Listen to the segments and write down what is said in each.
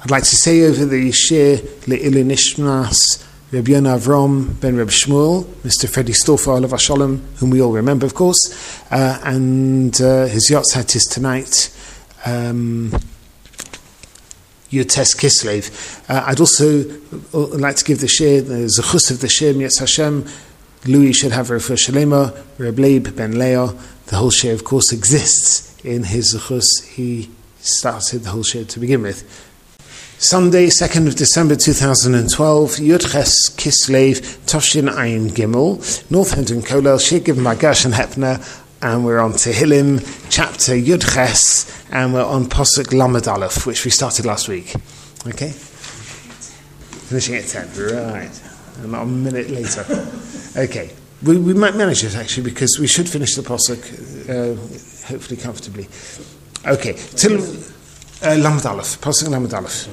I'd like to say over the Shir Le'ilui Nishmas Reb Yonah Avrom ben Reb Shmuel, Mr. Freddie Stauffer, Olav Shalom, whom we all remember, of course, and his Yotzat is tonight, Yotes Kislev. I'd also like to give the Shir, the Zechus of the Shir, Mietz Hashem. Louis should have Refuah Shalema, Reb Leib ben Leah. The whole Shir, of course, exists in his Zechus. He started the whole Shir to begin with. Sunday, 2nd of December 2012, Yud Ches Kislev, Toshin Ayin Gimel, North Hendon Kolel, Shir given by Gershon Hepner, and we're on Tehillim, chapter Yud Ches, and we're on Posuk Lamed Aleph, which we started last week. Okay? Finishing at 10, right. And not a minute later. Okay. We might manage it, actually, because we should finish the Posuk, hopefully comfortably. Okay. Till Lamed Aleph, Posuk Lamed Aleph.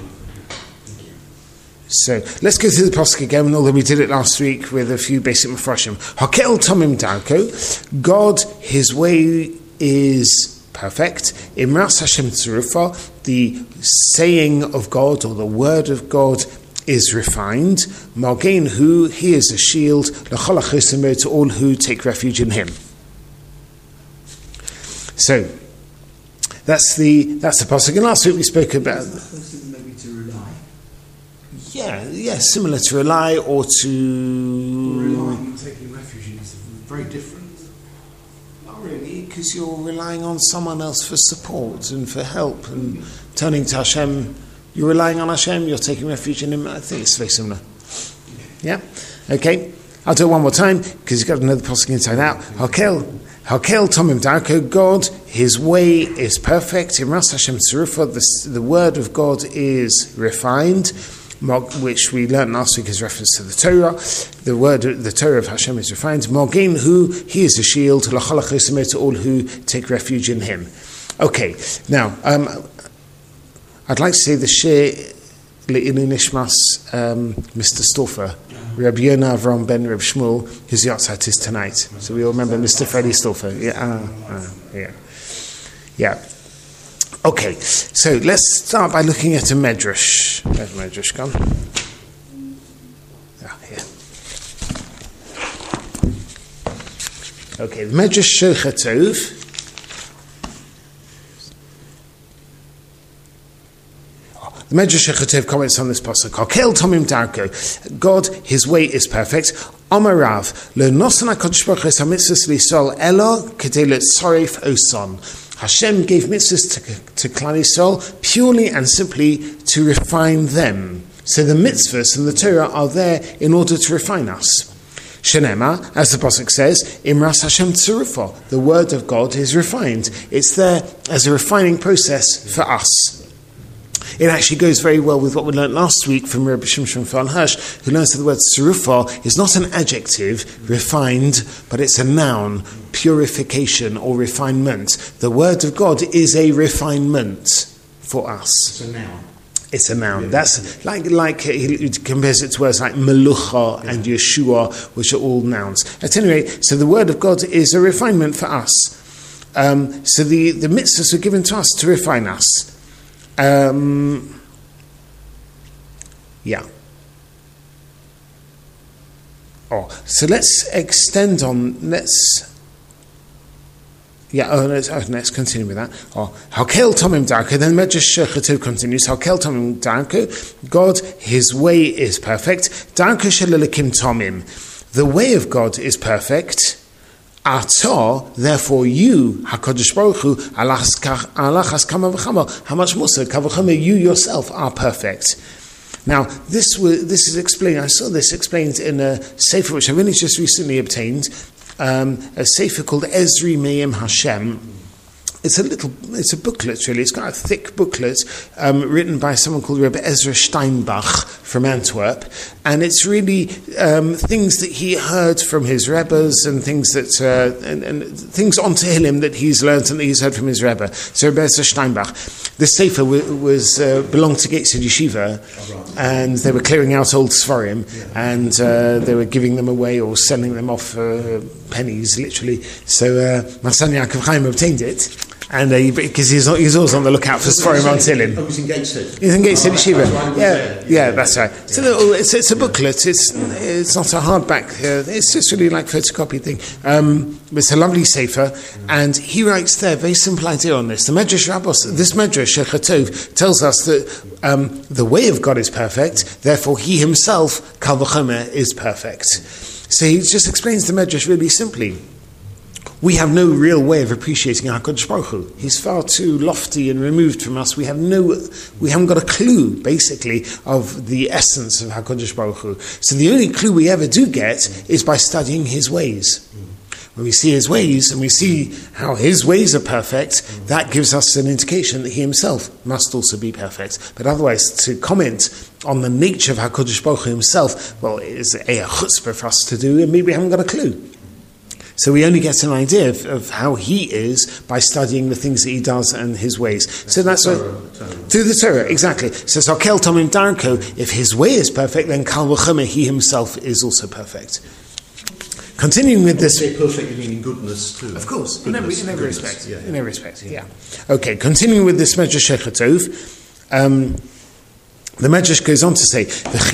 So, let's go through the Posuk again, although we did it last week with a few basic mafrashim. Hakel Tomim Darko, God, His way is perfect. Imras Hashem Tzurufa, the saying of God, or the word of God, is refined. Margain Hu, He is a shield. L'chol ha'chosimo, to all who take refuge in Him. So, that's the Pasuk. And last week we spoke about... Maybe to rely. Yeah, similar to rely or to... Relying and taking refuge in is very different. Not really, because you're relying on someone else for support and for help and turning to Hashem. You're relying on Hashem, you're taking refuge in Him. I think it's very similar. Yeah? Okay. I'll do it one more time, because you've got another Pasuk inside out. Hakel Tomim Darko, God, His way is perfect. Imras Hashem Tzurufa, the word of God is refined, which we learned last week as reference to the Torah. The Torah of Hashem is refined. Mogin Hu, He is a shield. L'chol ha'chosimo, to all who take refuge in Him. Okay. Now, I'd like to say the Shir Le'ilui Nishmas, Mr. Stauffer, Reb Yonah Avrom ben Reb Shmuel, whose Yotzat is tonight. So we all remember Mr. Freddie Stauffer. Yeah. Okay, so let's start by looking at a Medrash. Where's Medrash gone? Here. Okay, the Medrash Shocher Tov. The Medrash Shocher Tov comments on this pasuk. Hakel Tomim Darko, God, His way is perfect. Amar Rav, lo nosan HaKadosh Baruch Hu es hamitzvos l'Yisrael elo kedei letzoref oson. Hashem gave mitzvahs to Klal Yisrael purely and simply to refine them. So the mitzvahs and the Torah are there in order to refine us. Shenema, as the pasuk says, Imras Hashem Tzurufa, the word of God is refined. It's there as a refining process for us. It actually goes very well with what we learned last week from Rabbi Shimshon Fan Hirsch, who learns that the word tzurufa is not an adjective, refined, but it's a noun, purification or refinement. The word of God is a refinement for us. It's a noun. It's a noun. That's like he compares it to words like Melucha and Yeshua, which are all nouns. At any rate, so the word of God is a refinement for us. So the mitzvahs are given to us to refine us. So let's extend on. Let's continue with that. Hakel Tomim Darko. Then Medrash Shocher Tov continues. Hakel Tomim Darko. God, His way is perfect. Darko shel Elokim Tomim. The way of God is perfect. Atah, therefore you, HaKadosh Baruch Hu, alachas kama v'chama, how much more so, kavachama, you yourself are perfect. Now, this is explained, I saw this explained in a sefer which I've only just recently obtained, a sefer called Ezri Me'im Hashem. It's a booklet really. It's got a thick booklet written by someone called Rebbe Ezra Steinbach from Antwerp, and it's really things that he heard from his Rebbes and things that and things on Tehillim that he's learned and that he's heard from his Rebbe. So Rebbe Ezra Steinbach. The sefer was belonged to Gateshead Yeshiva, and they were clearing out old Sfarim, and they were giving them away or selling them off for pennies, literally. So Masan Yaakov Chaim obtained it. And because he's always on the lookout for Sforim on Tillim. Oh, he's in Gateshead. He's in Gateshead Yeshiva. Right. Yeah, that's right. It's a booklet. It's not a hardback. It's just really like photocopy thing. It's a lovely sefer, and he writes there very simple idea on this. The Medrash Rabbos, this Medrash Shechatov tells us that the way of God is perfect. Therefore, He Himself, Kal V'chomer, is perfect. So he just explains the Medrash really simply. We have no real way of appreciating HaKadosh Baruch Hu. He's far too lofty and removed from us. We haven't got a clue, basically, of the essence of HaKadosh Baruch Hu. So the only clue we ever do get is by studying His ways. When we see His ways and we see how His ways are perfect, that gives us an indication that He Himself must also be perfect. But otherwise, to comment on the nature of HaKadosh Baruch Hu Himself, well, it is a chutzpah for us to do, and maybe we haven't got a clue. So we only get an idea of how He is by studying the things that He does and His ways. So that's what through the Torah, exactly. So Hakel Tomim Darko, if His way is perfect, then Kal V'chomer, He Himself is also perfect. Continuing with this, perfect, you mean in goodness too. of course, in every respect. Yeah. In every respect, yeah. Okay, continuing with this Medrash Shechatov. The Medrash goes on to say,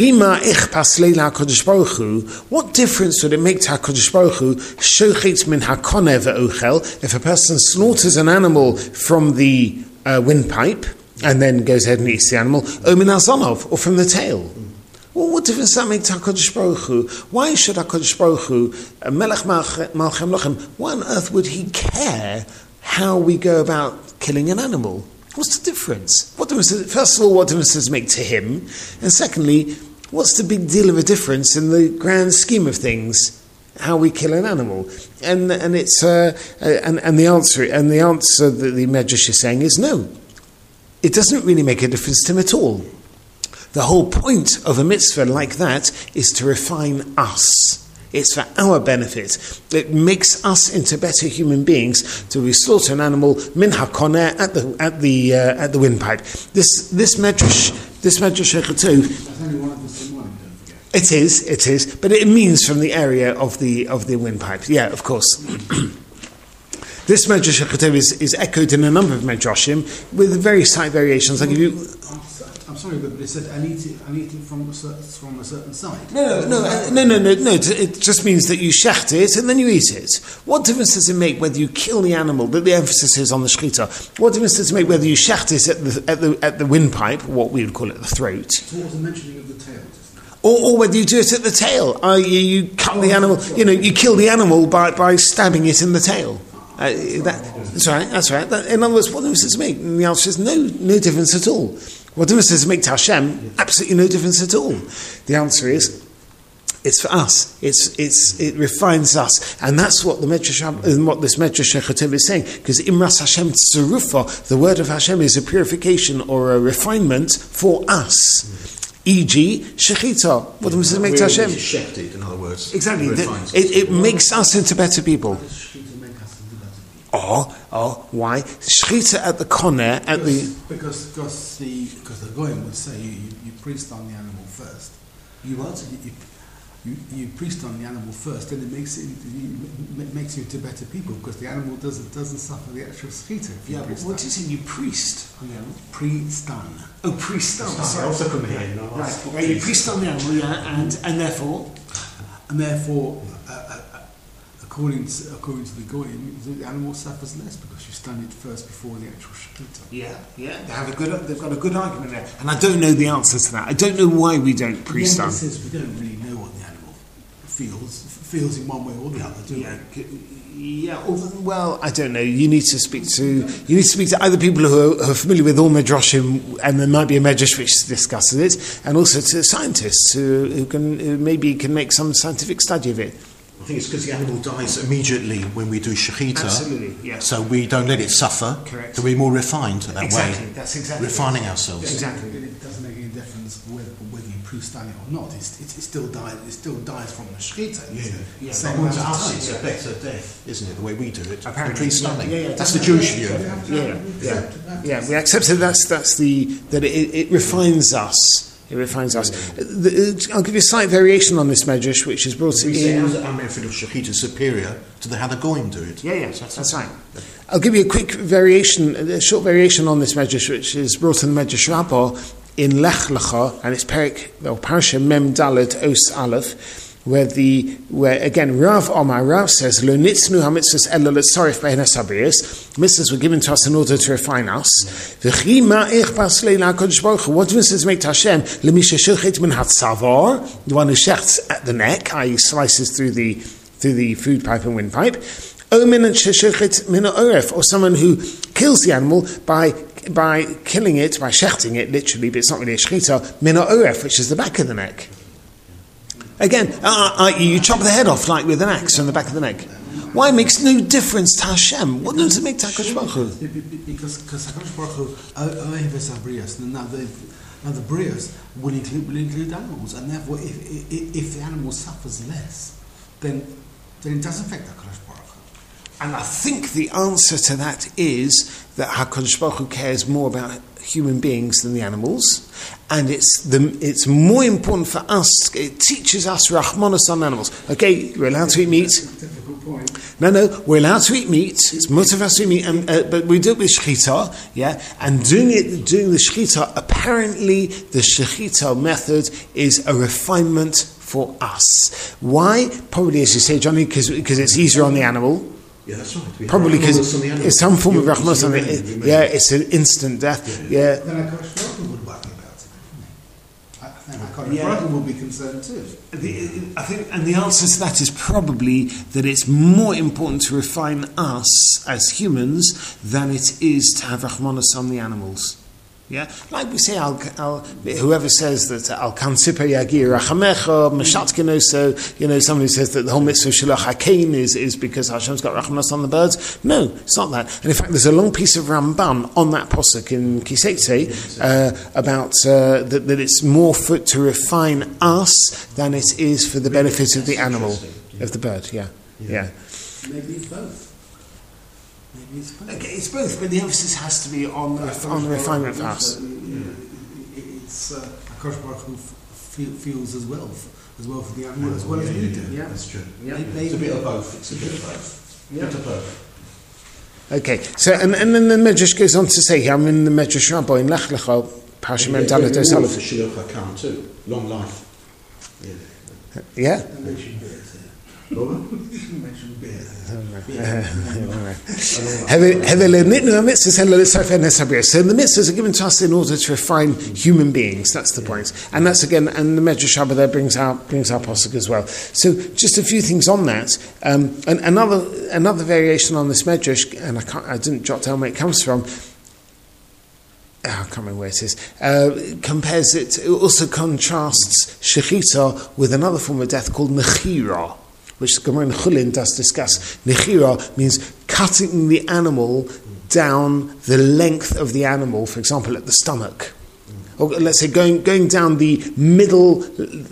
what difference would it make to HaKadosh Baruch Hu shochet min hakoneh ve'ochel, if a person slaughters an animal from the windpipe and then goes ahead and eats the animal, or min hazonov, or from the tail? Well, what difference does that make to HaKadosh Baruch Hu? Why should HaKadosh Baruch Hu, Melech Malchem Lochem, why on earth would He care how we go about killing an animal? What's the difference? First of all, what difference does it make to Him? And secondly, what's the big deal of a difference in the grand scheme of things, how we kill an animal? And it's and the answer that the Medrash is saying is no. It doesn't really make a difference to Him at all. The whole point of a mitzvah like that is to refine us. It's for our benefit. It makes us into better human beings. To we slaughter an animal min hakoneh at the windpipe. This medrash Shechatov. That's only one of the same one, don't forget. It is, but it means from the area of the windpipe. Yeah, of course. This Medrash Shechatov is echoed in a number of Medrashim with very slight variations. I'll give you. I'm sorry, but they said I need it from a certain side. No. It just means that you shecht it and then you eat it. What difference does it make whether you kill the animal? That the emphasis is on the shechita. What difference does it make whether you shecht it at the windpipe, what we would call it the throat, So what was the mentioning of the tail? or whether you do it at the tail? You cut the animal. You kill the animal by stabbing it in the tail. That's right. In other words, what difference does it make? And the answer is no difference at all. What difference does it make to Hashem? Absolutely no difference at all. The answer is, it's for us. It refines us, and that's what this Medrash Shechatov is saying. Because Imras Hashem Tzerufa, the word of Hashem is a purification or a refinement for us. E.g., Shechita. What does it make to Hashem? Shechted, in other words. Exactly. It makes us into better people. Why? Shechita at the koneh at the because the goyim would say you priest on the animal first. You priest on the animal first, then it makes you into better people because the animal doesn't suffer the actual shechita. Yeah, but what do you say? You priest on the animal? Priestan. Oh, priest on. I also come here. Right. You priest on the animal, yeah, and therefore. According to the goyim, the animal suffers less because you stun it first before the actual shechita. Yeah. They've got a good argument there, and I don't know the answer to that. I don't know why we don't priest The on. answer is we don't really know what the animal feels in one way or the other, do we? Yeah. Well, I don't know. You need to speak to either people who are familiar with all medrashim, and there might be a medrash which discusses it, and also to scientists who maybe can make some scientific study of it. I think it's because the animal dies immediately when we do shechita. Absolutely, yeah. So we don't let it suffer. Correct. So we're more refined that Exactly, way. that's exactly refining right. ourselves. Exactly. It doesn't make any difference whether you priest on it or not. It still dies from the shechita. Yeah. Same But amount to of us, time. it's a better death, isn't it? The way we do it. Apparently. Pre-stunning. Yeah, That's the Jewish view. Yeah. We accept that. It refines us. It refines us. I'll give you a slight variation on this medrash, which is brought We say in. our method of shechita is superior to how the goyim do it. Yeah, that's right. I'll give you a quick variation, a short variation on this medrash, which is brought in the Medrash Rabbah in Lech Lecha, and it's Parasha Mem Dalet Os Aleph, where again Rav says Lo nitznu hamitzvos ela letzarif be'enes habriyos. Mitzvahs were given to us in order to refine us. V'chi ma'ich baslei la'Kodesh Baruch Hu. What difference make to Hashem l'mi sheshochet min hatzavar, the one who shechts at the neck, i.e. slices through the food pipe and windpipe, or someone who kills the animal by killing it, by shechting it literally, but it's not really a shechita, min ha'oref, which is the back of the neck. Again, you chop the head off like with an axe on the back of the neck. Why? It makes no difference to Hashem. What does it make to HaKadosh Baruch Hu? Because HaKadosh Baruch Hu, Oheves HaBriyos, now the Briyos will include animals, and therefore if the animal suffers less, then it does affect HaKadosh Baruch Hu. And I think the answer to that is that HaKadosh Baruch Hu cares more about human beings than the animals, and it's more important for us. It teaches us Rachmanos on animals. Okay, we're allowed to eat meat. Difficult point. No, we're allowed to eat meat. It's mutter for us to eat meat, but we do it with shechita, yeah. And doing the shechita, apparently the shechita method is a refinement for us. Why? Probably, as you say, Johnny, because it's easier on the animal. Yeah, that's right. Probably because it's some form of Rachmanos on it. Yeah, it's an instant death. Yeah. Then HaKadosh Baruch Hu would worry about it. I think HaKadosh Baruch Hu will be concerned too. I think, and the answer to that is probably that it's more important to refine us as humans than it is to have Rachmanos on the animals. Yeah, like we say, whoever says that al kansipa yagir rachamecha meshatkino, so somebody says that the whole mitzvah shalach hakein is because Hashem's got rachmanos on the birds. No, it's not that. And in fact, there's a long piece of Ramban on that posuk in Kiseitse about that it's more to refine us than it is for the benefit of the animal, of the bird. Yeah. Maybe it's both. Okay, it's both, but the emphasis has to be on the refinement for us. It's HaKadosh Baruch Hu feels as well for the animal as well as we do. Yeah, that's true. Yeah. It's a bit of both. Yeah. Bit of both. Okay, so and then the Medrash goes on to say here, I'm in the Medrash Rabbah in Lech Lecha, Parasha Mem Dalet Os Aleph. For Shiloh HaKam too. Long life. Yeah. So the mitzvahs are given to us in order to refine human beings. That's the point, and that's again, and the Medrash Rabbah there brings our posuk as well. So just a few things on that, and another variation on this Medrash, and I didn't jot down where it comes from. I can't remember where it is. Compares it. It also contrasts shechita with another form of death called nechira, which the Gemara in Chulin does discuss. Nechira means cutting the animal down the length of the animal, for example, at the stomach. Or let's say going down the middle,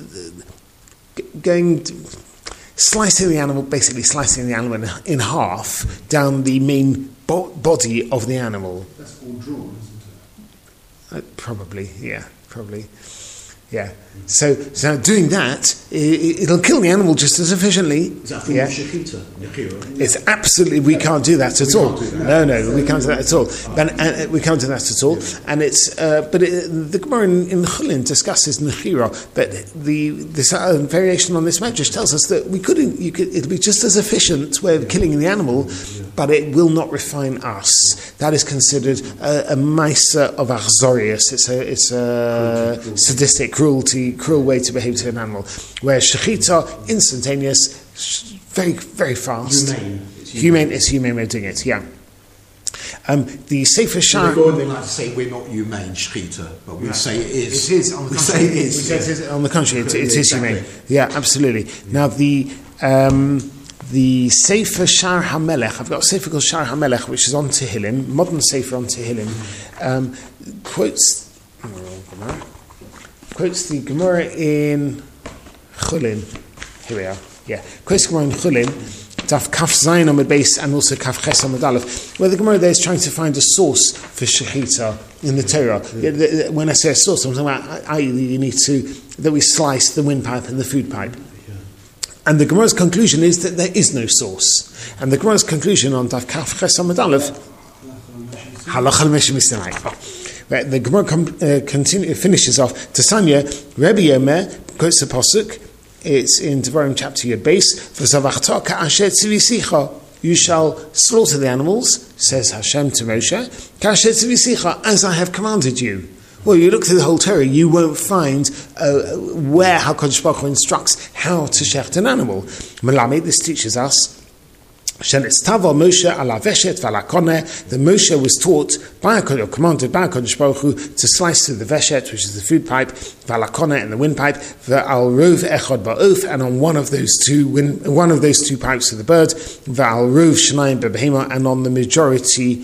slicing the animal in half down the main body of the animal. That's all drawn, isn't it? Probably. Yeah. So doing that, it'll kill the animal just as efficiently. Is that from shechita? It's absolutely, we can't do that at all. No, we can't do that at all. We can't do that at all. And it's, the Gemara in Chulin discusses nechira, but this variation on this Medrash tells us that it'll be just as efficient way of killing the animal, but it will not refine us. That is considered a maisa of achzorius. It's a sadistic, cruel way to behave to an animal. Whereas shechita, instantaneous, very, very fast. Humane is humane way of doing it, yeah. The Sefer Shar... They like to say we're not humane, shechita, but we say it is. It is, on the contrary. It is, on the contrary, it is humane. Yeah, absolutely. Now, the Sefer Shar HaMelech, I've got a Sefer called Shar HaMelech, which is on Tehillim, modern Sefer on Tehillim, quotes the Gemara in Chulin. Here we are. Yeah, quotes Gemara in Chulin, Daf Kaf Zayin Amud Beis and also Kaf Ches Amud Aleph, where the Gemara there is trying to find a source for shechita in the Torah. When I say a source, I'm talking about you need that we slice the windpipe and the food pipe. And the Gemara's conclusion is that there is no source. And the Gemara's conclusion on Daf Kaf Ches Amud Aleph, Halacha l'Moshe Misinai. The Gemara finishes off. Tasanya, Rebbe Yomer quotes the pasuk. It's in Devarim chapter Yud Beis. V'zavachta ka'asher tzivisicha. You shall slaughter the animals, says Hashem to Moshe, ka'asher tzivisicha, as I have commanded you. Well, you look through the whole Torah, you won't find where HaKadosh Baruch Hu instructs how to shecht an animal. Melamed, this teaches us, that Moshe was taught commanded by HaKadosh Baruch Hu to slice through the veshet, which is the food pipe, v'alakone and the windpipe, v'al rov echad ba'of, and on one of those two pipes of the bird, v'al rov shnayim b'behema, and on the majority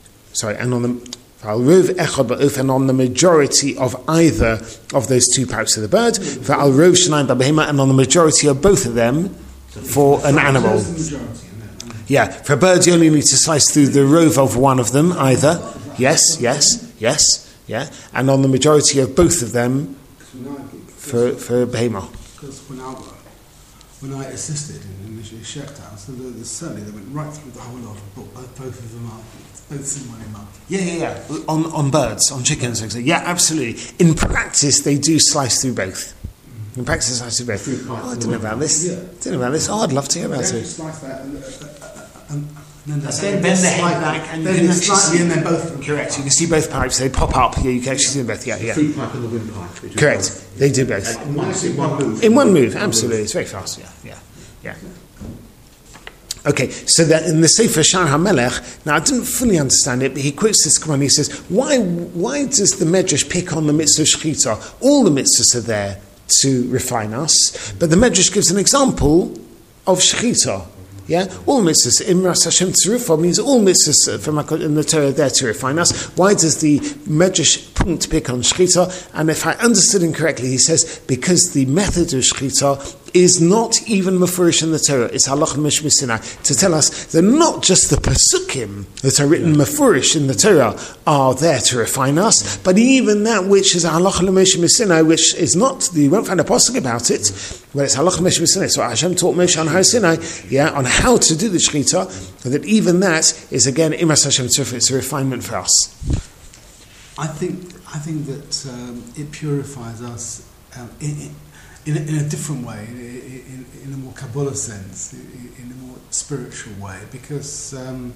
of either of those two pipes of the bird, v'al rov shnayim b'behema, and on the majority of both of them for an animal. Yeah, for a bird you only need to slice through the rove of one of them, either. Yes, yeah. And on the majority of both of them for behemoth. Because when I assisted in the Shecht house, certainly they went right through the whole lot and brought both of them up, both in up. Yeah. On birds, on chickens, yeah, absolutely. In practice, they do slice through both. In practice, I should go. I don't know about this. Oh, I'd love to hear about it. Slice that and then bend the head back and then slightly, and then both. Correct. You can see both pipes. They pop up. Yeah, you can actually see them both. Yeah. The food pipe and the windpipe. Correct. They do both. In one move. In one move, absolutely. It's very fast. Yeah. Okay, so that in the Sefer Shar HaMelech, now I didn't fully understand it, but he quotes this Quran. He says, why does the Medrash pick on the mitzvah shechita? All the mitzvahs are there to refine us, but the Medrash gives an example of shechita. Yeah, all mitzvahs. Imras Hashem Tzurufah means all mitzvahs from in the Torah there to refine us. Why does the Medrash point pick on shechita? And if I understood him correctly, he says because the method of shechita is not even mafurish in the Torah. It's halacha l'Moshe Misinai to tell us that not just the pasukim that are written mafurish in the Torah are there to refine us, but even that which is halacha l'Moshe Misinai, which is not, you won't find a pasuk about it, where it's halacha l'Moshe Misinai. So Hashem taught Moshe on Har Sinai, on how to do the shechita, that even that is again Imras Hashem Tzurufah. It's a refinement for us. I think that it purifies us in a different way, in a more Kabbalah sense, in a more spiritual way, because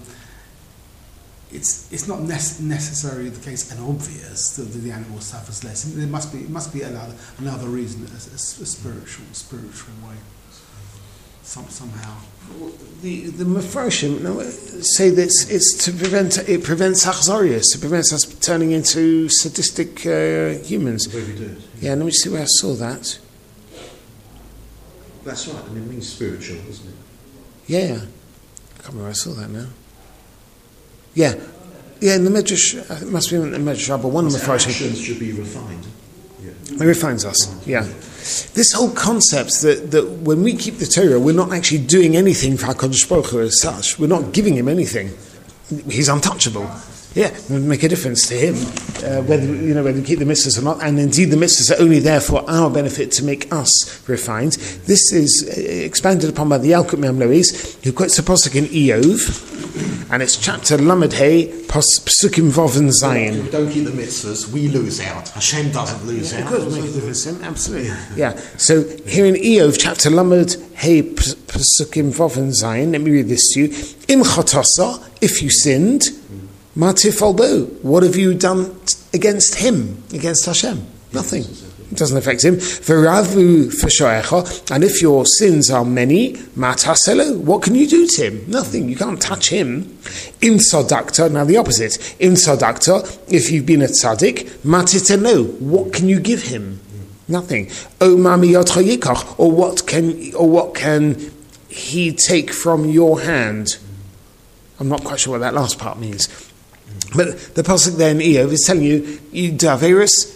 it's not necessarily the case and obvious that the animal suffers less. There must be another reason, a spiritual way, somehow. The Mefarshim say that it's to prevents achzarius, it prevents us turning into sadistic humans. The way we do it. Yeah, let me see where I saw that. That's right, and it means spiritual, doesn't it? Yeah. I can't remember where I saw that now. Yeah, in the Medrash, it must be in the Medrash, but one of the Mefarshim should be refined. It refines us, yeah. This whole concept that when we keep the Torah, we're not actually doing anything for HaKadosh Baruch Hu as such. We're not giving him anything. He's untouchable. Yeah, it would make a difference to him whether we keep the mitzvahs or not. And indeed, the mitzvahs are only there for our benefit to make us refined. This is expanded upon by the Yalkut Me'am Lois, who quotes the pasuk in Eov, and it's chapter Lamed Hey, Psukim Vov and Zayin. If we don't keep the mitzvahs, we lose out. Hashem doesn't lose out. It could make a difference to him, absolutely. Yeah. So here in Eov, chapter Lamed Hey, Psukim Vov and Zayin, let me read this to you. Im Chotasa, if you sinned, Matif albo, what have you done against him, against Hashem? Nothing. It doesn't affect him. V'ravu f'shoecha, and if your sins are many, mataselo, what can you do to him? Nothing. You can't touch him. Im tzadakta, now the opposite. Im tzadakta, if you've been a tzaddik, matiteno, what can you give him? Nothing. O mami yotcha yikach, or what can he take from your hand? I'm not quite sure what that last part means. But the pasuk there in Eov is telling you do Averis,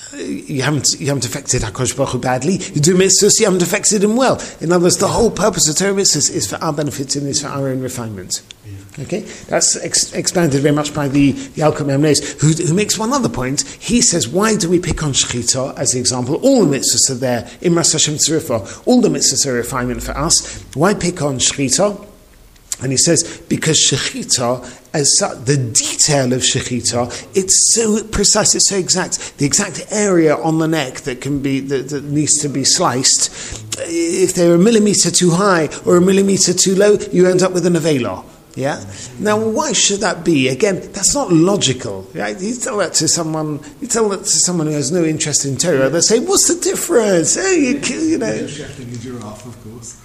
you haven't affected HaKadosh Baruch Hu badly. You do mitzvahs, you haven't affected him well. In other words, the whole purpose of Torah mitzvahs is for our benefit and is for our own refinement. Okay, that's expanded very much by the Yalkut Memnes, who makes one other point. He says, why do we pick on Shechita as the example? All the mitzvahs are there, Imras Hashem Tzurifah, all the mitzvahs are a refinement for us. Why pick on Shechita? And he says, because Shechita, as such, the detail of Shechita, it's so precise, it's so exact. The exact area on the neck that needs to be sliced, if they're a millimetre too high or a millimetre too low, you end up with a nevela. Yeah. Now, why should that be? Again, that's not logical. Right? You tell that to someone who has no interest in Torah. They say, "What's the difference?" Hey, you know. Shechting a giraffe, of course.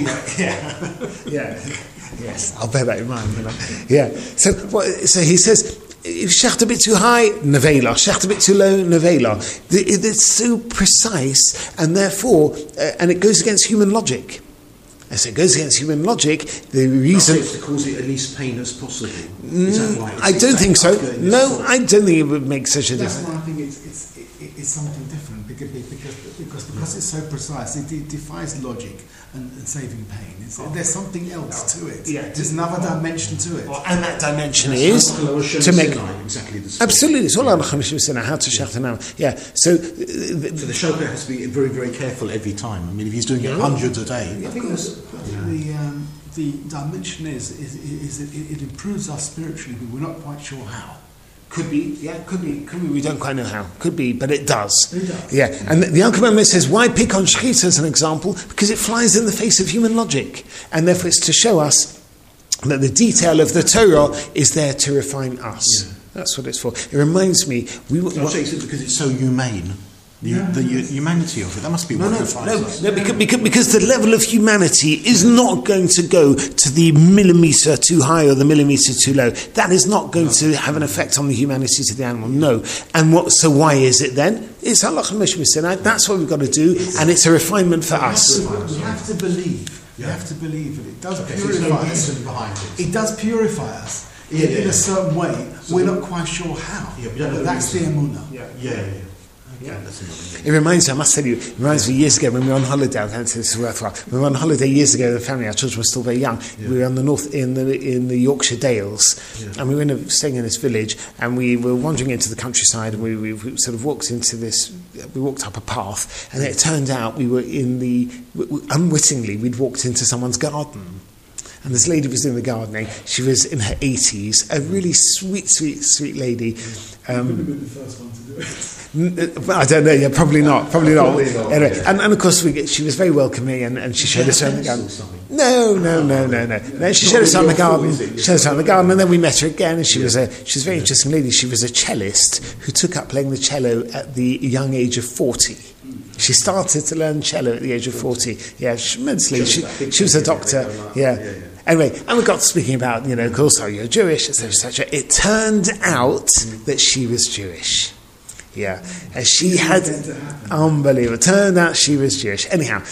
Yeah. Yes, I'll bear that in mind. Yeah. So he says, if shecht a bit too high, nevela. Shecht a bit too low, nevela. It's so precise, and therefore, and it goes against human logic. As it goes against human logic, the reason... It's to cause it at least pain as possible. Is that right? I don't think so. No, I don't think it would make such a difference. That's why I think it's something different, because it's so precise, it defies logic and saving pain. There's something else to it. Yeah. There's another dimension to it. And that dimension is to make... Exactly the same. Absolutely, it's all about how to shecht. Yeah, so the shofar has to be very, very careful every time. I mean, if he's doing it hundreds a day... I think the dimension is it improves us spiritually, but we're not quite sure how. Could be. We don't quite know how. Could be, but it does. It does. Yeah, and the Yalkut Memnes says, why pick on Shechita as an example? Because it flies in the face of human logic, and therefore it's to show us that the detail of the Torah is there to refine us. Yeah. That's what it's for. It reminds me... because it's so humane. The humanity of it, that must be what defines us. No, because the level of humanity is not going to go to the millimetre too high or the millimetre too low. That is not going to have an effect on the humanity to the animal. No. And so why is it then? It's halach mishmisinai. That's what we've got to do, and it's a refinement for us. We have to believe. You have to believe that it does purify us. Behind it. It does purify us in a certain way. We're not quite sure how. But that's the emunah. Yeah. It reminds me, I must tell you, years ago when we were on holiday. I don't think this is worthwhile. We were on holiday years ago with the family. Our children were still very young. Yeah. We were on the north in the Yorkshire Dales, and we were staying in this village, and we were wandering into the countryside, and we sort of walked into this. We walked up a path, and it turned out we were unwittingly we'd walked into someone's garden. And this lady was doing the gardening. She was in her 80s, a really sweet lady. You would have been the first one to do it. I don't know. Yeah, probably not. Anyway, and of course, she was very welcoming, and she showed us around the garden. No. She showed us around the garden. And then we met her again, and she was a very interesting lady. She was a cellist who took up playing the cello at the young age of 40. She started to learn cello at the age of 40. Yeah, tremendously. She was a doctor. Yeah. Anyway, and we got speaking about, of course, you're Jewish, etc. It turned out that she was Jewish. Yeah, and she had unbelievable. Turned out she was Jewish. Anyhow,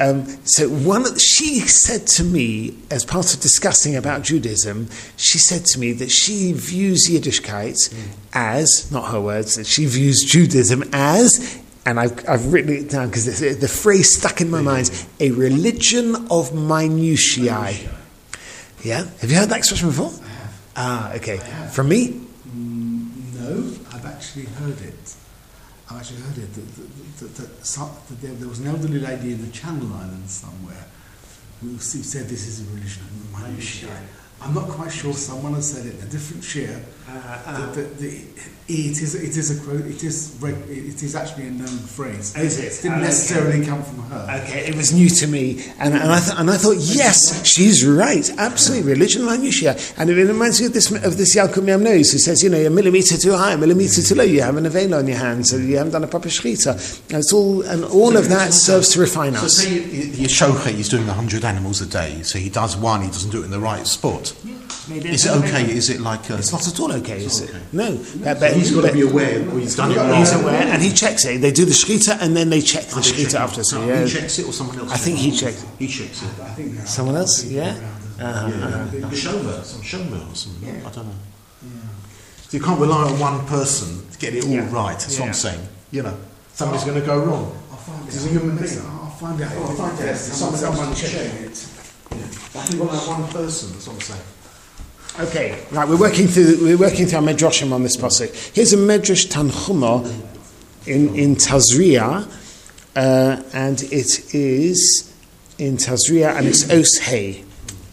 she said to me, as part of discussing about Judaism, she said to me that she views Yiddishkeit as, not her words, that she views Judaism as, and I've written it down because the phrase stuck in my mind, a religion of minutiae. Yeah, have you heard that expression before? I have. Okay. From me? No, I've actually heard it. That there was an elderly lady in the Channel Islands somewhere who said this is a religion of minutiae. I'm not quite sure. Someone has said it in a different share. It is a quote. It is actually a known phrase. Is it? It didn't necessarily come from her. Okay, it was new to me, and I thought, yes, she's right. Absolutely, religion of minutiae, and it reminds me of this Yalkut Memnes who says, a millimetre too high, a millimetre too low. You have an avela on your hand, so you haven't done a proper shechita. And all of that serves to refine us. So say the Yeshochet is doing 100 animals a day, so he does one, he doesn't do it in the right spot. Yeah. Is it okay? Is it like... It's not at all okay, is it? Okay. No. But he's got to be aware, or he's done it wrong. He's aware, and he checks it. They do the shechita, and then they check the shechita after. So, he checks it, or someone else? I think he checks it. He checks it. I think someone else? Yeah? Some shomer or something. I don't know. So you can't rely on one person to get it all right. That's what I'm saying. something's going to go wrong. I'll find It's it. a human being. I'll find it. I'll find it. Someone's checking it. I think that one person, that's what I'm saying. Okay, right. We're working through our medrashim on this pasuk. Here's a medrash Tanchuma in Tazria, and it is in Tazria, and it's Os Hey.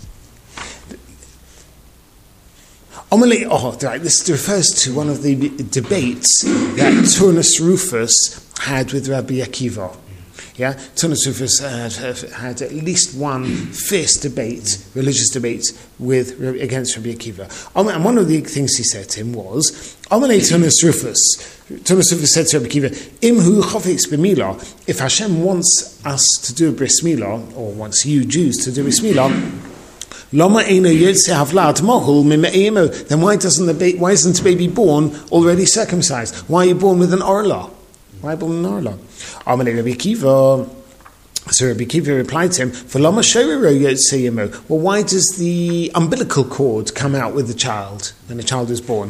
This refers to one of the debates that Turnus Rufus had with Rabbi Akiva. Yeah, Turnus Rufus had at least one fierce debate, religious debate, against Rabbi Akiva. And one of the things he said to him was, Turnus Rufus said to Rabbi Akiva, Imhu chofetz b'milah, if Hashem wants us to do a bris milah, or wants you Jews to do a bris milah, then why isn't the baby born already circumcised? Why are you born with an orla? Why born with an orla? So Rabbi Akiva replied to him, well, why does the umbilical cord come out with the child when the child is born?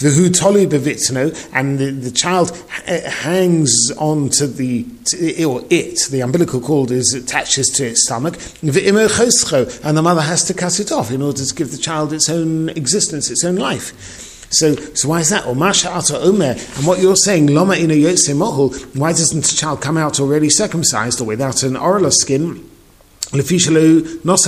And the child hangs on to the umbilical cord attaches to its stomach, and the mother has to cut it off in order to give the child its own existence, its own life. So why is that? And what you're saying, why doesn't the child come out already circumcised or without an oral skin? Why did Hashem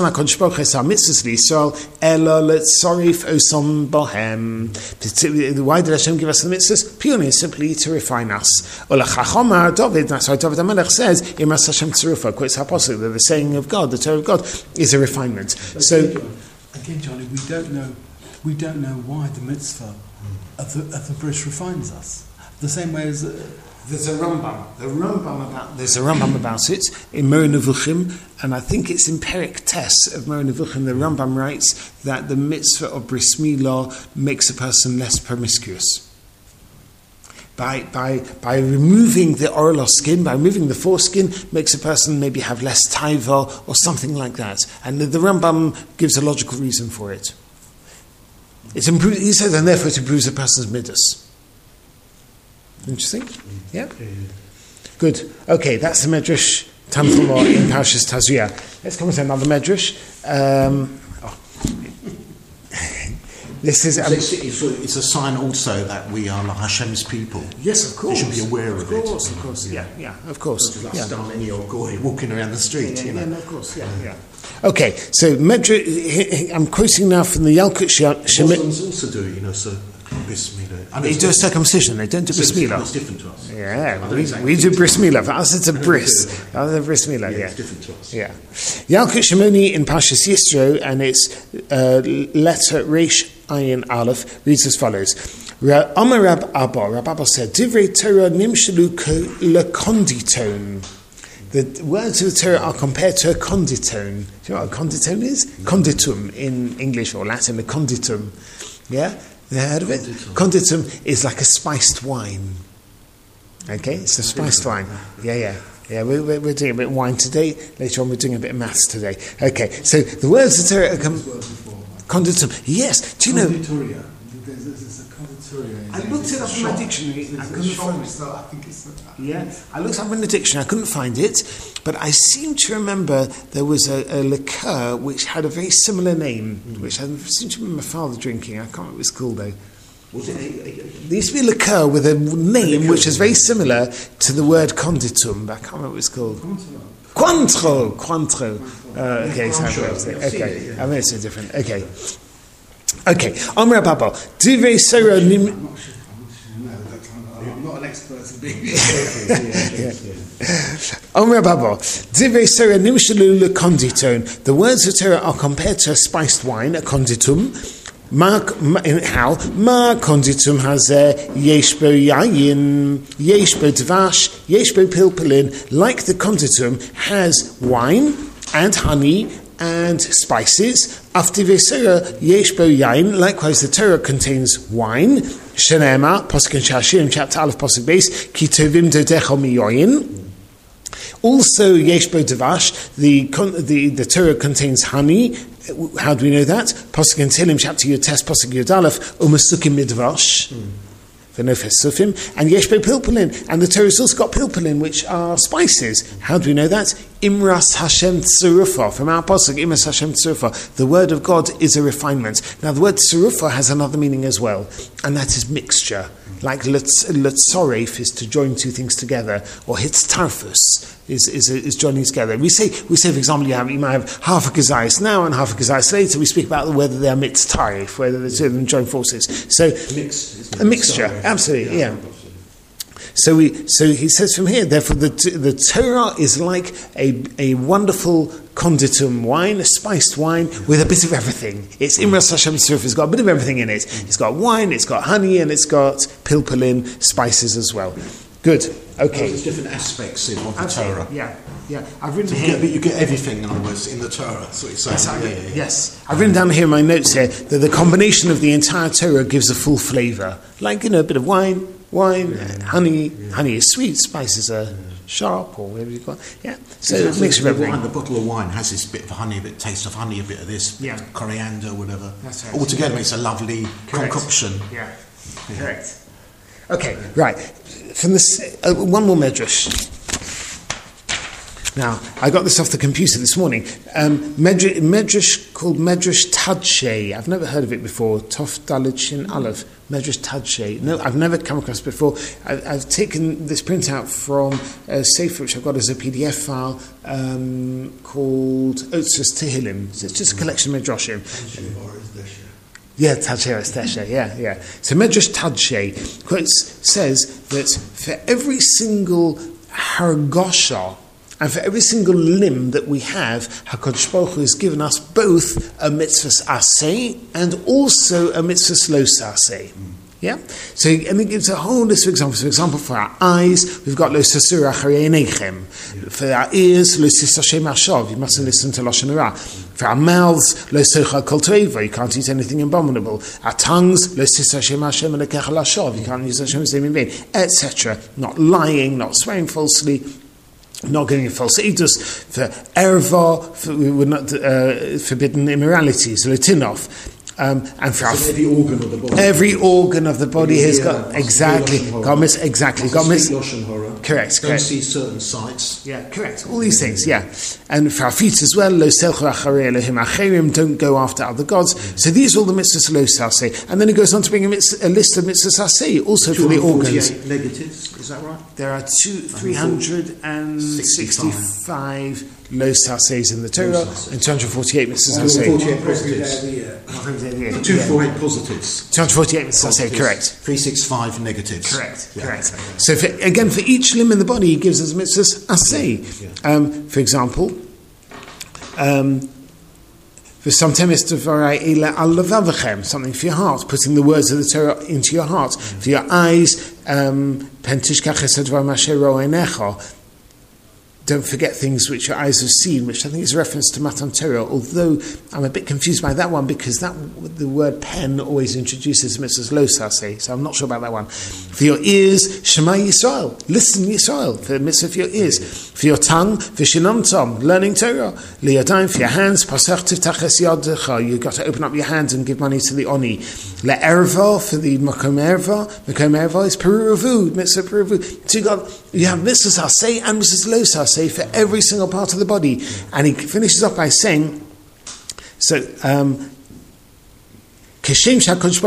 give us the mitzvahs? Purely and simply to refine us. That's why David HaMelech says, quotes HaPosuk, that the saying of God, the Torah of God, is a refinement. So again, Johnny, we don't know why the mitzvah of the bris refines us. The same way as there's a Rambam about it in Moreh Nevuchim, and I think it's in Perek Tes of Moreh Nevuchim. The Rambam writes that the mitzvah of bris milah makes a person less promiscuous. By removing the oral skin, by removing the foreskin, makes a person maybe have less taiva or something like that. And the Rambam gives a logical reason for it. He says, and therefore it improves a person's midas. Interesting? Yeah? Good. Okay, that's the Medrash Tanchuma in Parshas Tazria. Let's come to another Medrash. This is it's a sign also that we are Hashem's people. Yes, of course. You should be aware of it. Of course, yeah, of course. Like Starmany or Goy walking around the street, Yeah, of course, yeah. Okay, so I'm quoting now from the Yalkut Shemit. Muslims also do, so bris milah. They do a circumcision, they don't do bris milah. It's different to us. Yeah, we do bris milah. For us, it's a bris. Other bris milah, It's different to us. Yeah. Yalkut Shimoni in Parshas Yisro, and it's letter Reish Ayin Aleph, reads as follows. Amar Rab Abba said, Divrei Torah nimshelu lekonditon. The words of the Torah are compared to a conditone. Do you know what a conditone is? Conditum in English or Latin, a conditum. Yeah? Have you heard of it? Conditum is like a spiced wine. Okay? It's a spiced wine. Yeah, we're doing a bit of wine today. Later on, we're doing a bit of maths today. Okay, so the words of the Torah are conditum. Yes, do you know? Conditoria. There's a conditoria. I looked it up in my dictionary. I couldn't find it. So I think it's I looked up in the dictionary. I couldn't find it, but I seem to remember there was a liqueur which had a very similar name, which I seem to remember my father drinking. I can't remember what it was called though. There used to be a liqueur with a name which is very similar to the word conditum, but I can't remember what it's called. Cointreau. Okay, so okay. I mean, it's so different. Okay. Amra Baba. Divrei Torah nim. I'm not an expert in being. Amra Baba. Divrei Torah nimshelu lekonditon. The words of Torah are compared to a spiced wine, a conditum. Ma konditum hazeh yesh bo yayin, yesh bo dvash, yesh bo pilpilin. Like the conditum has wine and honey and spices. After Vesera yesh bo yayin. Likewise, the Torah contains wine. Shenema Pasuk in Shashim chapter Aleph Pasuk Beis Ki tovim dodecha miyoyin. Also, yesh bo dvash. The Torah contains honey. How do we know that? Pasuk in Tehillim chapter Yotes Pasuk Yud Aleph Umesukim midvash. v'nofes sufim, and yesh bo pilpulin, and the Torah's also got pilpulin, which are spices. How do we know that? Imras Hashem tzurufa, from our pasuk, Imras Hashem tzurufa. The word of God is a refinement. Now the word tzurufa has another meaning as well, and that is mixture. Like letzoref is to join two things together, or hitztarfus is joining together. We say, for example, you might have half a gezayis now and half a gezayis later. We speak about whether they are mitztarif, whether the two of them join forces. So a mixture, absolutely, yeah. So he says from here, therefore the Torah is like a wonderful conditum wine, a spiced wine with a bit of everything. It's Imras Hashem Tzuruf, it's got a bit of everything in it. It's got wine, it's got honey, and it's got pilpulin, spices as well. Good, okay. There's different aspects of the Torah. Yeah. I've written here. But you get everything, in other words, in the Torah. That's what you're saying. Yes. I've written down here in my notes here that the combination of the entire Torah gives a full flavour. Like, a bit of wine, honey. Honey is sweet, spices are sharp, or whatever you call it. Yeah. So it makes everything. The bottle of wine has this bit of honey, a bit of taste of honey, a bit of this, coriander, whatever. That's right. Altogether makes a lovely concoction. Yeah. Correct. Okay, right. From this, one more medrash. Now, I got this off the computer this morning. Medrash called Medrash Tadshe. I've never heard of it before. Tov Dalet Shin Aleph. Medrash Tadshe. No, I've never come across it before. I've taken this printout from a sefer which I've got as a PDF file called Otzos Tehillim. So it's just a collection of Medrashim. Yeah, Tadshe Esteshe, yeah. So Medrash Tadshe says that for every single hargosha and for every single limb that we have, HaKadosh Baruch Hu has given us both a mitzvah aseh and also a mitzvah lo saseh. Yeah? So, and it gives a whole list of examples. For example, for our eyes, we've got lo sasur acharei einechem. For our ears, lo sis Hashem hashav. You mustn't listen to Lashon Hara. For our mouths, lo socha kol toeva. You can't eat anything abominable. Our tongues, lo sis Hashem Hashem elekecha lashav. You can't use Hashem's name in vain, etc. Not lying, not swearing falsely, not giving false edus. For erva, we would not forbidden immoralities, letinov. And for every organ of the body. Every organ of the body has got exactly. Correct. Don't see certain sights. Yeah, correct. All these things. Yeah, and for our feet as well. Lo selchu acharei Elohim acherim. Don't go after other gods. So these are all the mitzvahs lo saseh. And then he goes on to bring a list of mitzvahs aseh also for the organs. Negatives. Is that right? There are 365 lo sasehs in the Torah and 248 mitzvahs aseh. 248 positives. 248 positives. 248 mitzvahs aseh, correct. 365 negatives. Correct. So for each limb in the body, he gives us mitzvahs aseh. For example, for something for your heart, putting the words of the Torah into your heart. For your eyes, don't forget things which your eyes have seen, which I think is a reference to Matan Torah, although I'm a bit confused by that one because the word pen always introduces mitzvahs lo saseh, so I'm not sure about that one. For your ears, Shema Yisrael, listen Yisrael, for the mitzvah for your ears. For your tongue, Vishinam Tom, learning Torah. Liyadayim, for your hands, Pasach Tivtaches Yadecha, you've got to open up your hands and give money to the oni. Le'erva, for the Makom Erva is Peruvu, mitzvah Peruvu. So you have mitzvahs aseh and mitzvahs lo saseh for every single part of the body. And he finishes up by saying, in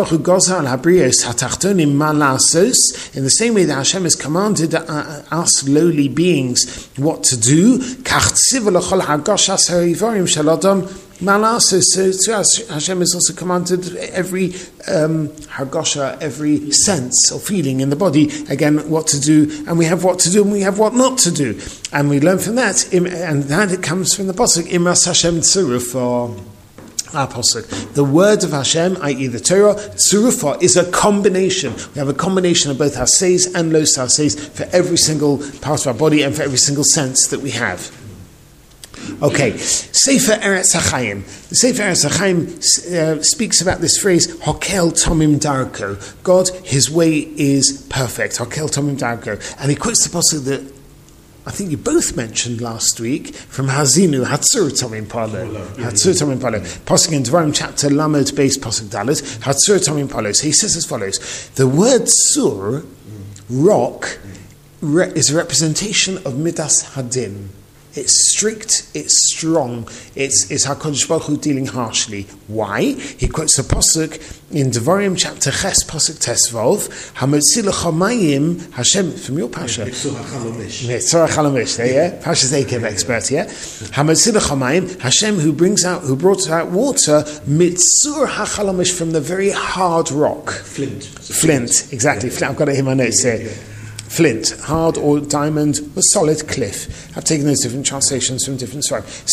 the same way that Hashem has commanded us lowly beings what to do, so Hashem has also commanded every hargosha, every sense or feeling in the body, again, what to do, and we have what to do and we have what not to do. And we learn from that, and that it comes from the pasuk, Imras Hashem Tzuruf, our pasuk. The word of Hashem, i.e. the Torah, Tzurufa, is a combination. We have a combination of both Haseis and Lo Saseis for every single part of our body and for every single sense that we have. Okay, Sefer Eretz HaChaim. The Sefer Eretz HaChaim speaks about this phrase, Hokel Tomim Darko. God, His way is perfect. Hokel Tomim Darko. And he quotes the pasuk that I think you both mentioned last week from Hazinu, Hatzur Tomim Palo. Hatzur Tomim Palo. Pasuk in Devarim chapter Lamed Beis Pasuk Dalet, Hatzur Tomim Palo. So he says as follows, the word Sur, rock, is a representation of Midas Hadin. It's strict, it's strong, it's HaKadosh Baruch Hu dealing harshly. Why? He quotes a pasuk in Devarim chapter Ches, pasuk Tesvav, Hamotzi l'chamayim, Hashem, from your Pasha. Mitzvah Chalomish, there, yeah? Pasha's Akev expert, yeah? Hamotzi l'chamayim, Hashem who brought out water, Mitzur HaChalomish, from the very hard rock. Flint, exactly. Flint. I've got it in my notes there. Flint, hard or diamond or solid cliff. I've taken those different translations from different sources.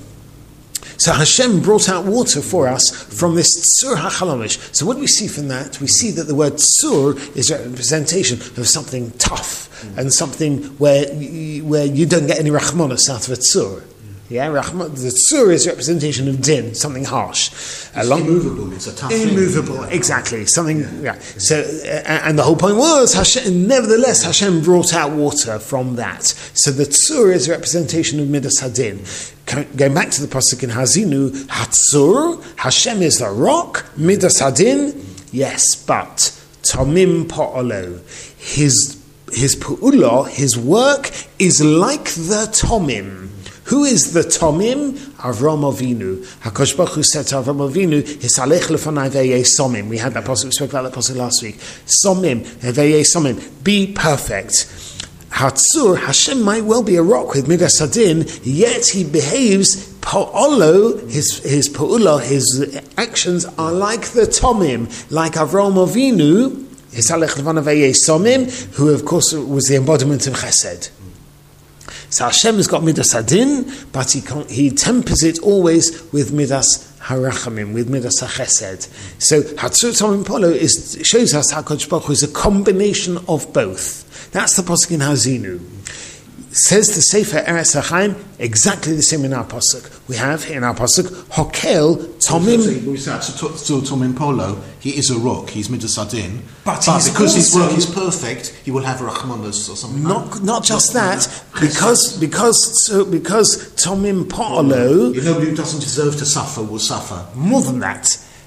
So Hashem brought out water for us from this Tzur HaChalomish. So what do we see from that? We see that the word Tzur is a representation of something tough and something where you don't get any rachmanos out of a Tzur. Yeah, the Tzur is a representation of din, something harsh. Immovable, it's a tough thing. Immovable, exactly. Something, yeah. So, and the whole point was, nevertheless, Hashem brought out water from that. So the Tzur is a representation of Midas Hadin. Going back to the pasuk in Hazinu, Hatzur, Hashem is the rock, Midas Hadin, yes, but Tomim Pa'olo, his Pa'ulah, his work is like the Tomim. Who is the Tomim? Avram Avinu. HaKadosh Baruch Hu said to Avram Avinu, Hisalech lefanai ve'yeh somim. We had that pasuk, we spoke about that pasuk last week. Somim, ve'yeh somim. Be perfect. Hatzur, Hashem might well be a rock with Midas Hadin, yet he behaves, Pa'olo, his Pa'ulah, his actions are like the Tomim, like Avram Avinu, Hisalech lefanai ve'yeh somim, who of course was the embodiment of Chesed. So Hashem has got Midas Hadin, but he tempers it always with Midas Harachamim, with Midas HaChesed. So Hatzur Tomim Polo shows us how HaKadosh Baruch Hu is a combination of both. That's the pasuk in Hazinu. Says the Sefer Eretz HaChaim, exactly the same in our pasuk. We have in our pasuk Hokel Tomim. So Tomim Polo, he is a rock. He's Midas Hadin, but because his work is perfect, he will have Rachmanos or something. Not just that, because Tomim Polo, nobody who doesn't deserve to suffer will suffer. More than that.